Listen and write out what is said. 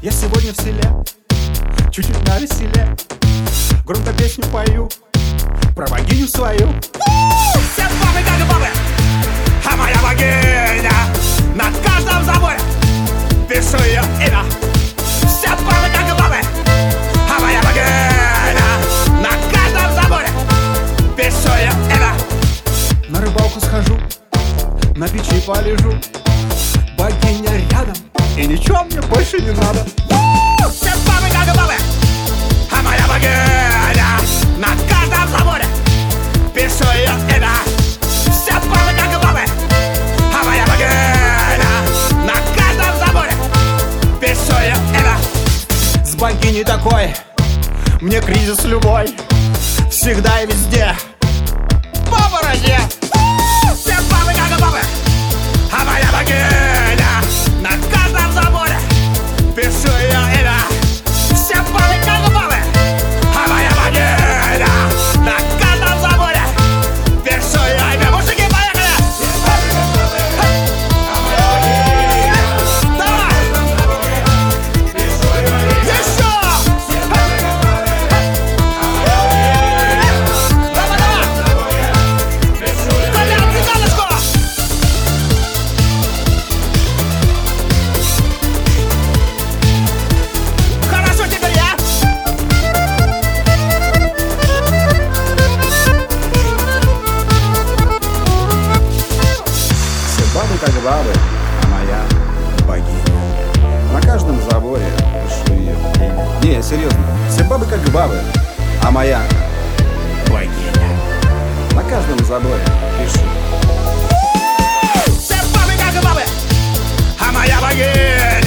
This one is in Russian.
Я сегодня в селе, чуть-чуть навеселе, громко песню пою про богиню свою. Все бабы как бабы, а моя богиня на каждом заборе пишу ее имя. Все бабы как бабы, а моя богиня на каждом заборе пишу ее имя. На рыбалку схожу, на печи полежу, богиня рядом, и ничего мне больше не надо. Все бабы как бабы, а моя богиня на каждом заборе пишу ее имя. Все бабы как бабы, а моя богиня на каждом заборе пишу ее имя. С богиней такой мне кризис любой, всегда и везде по бороде. Все бабы как бабы, а моя богиня на каждом заборе пишу ее имя. Все бабы как бабы, а моя богиня на каждом заборе пишу ее имя. Мужики, поехали! Давай! Еще! Давай, давай! Колян, цыганочку! Хорошо, теперь я! Все бабы как бабы, а моя богиня. На каждом заборе пишу ее имя. Не, серьезно. Все бабы как бабы, а моя богиня. На каждом заборе пишу. Все бабы как бабы, а моя богиня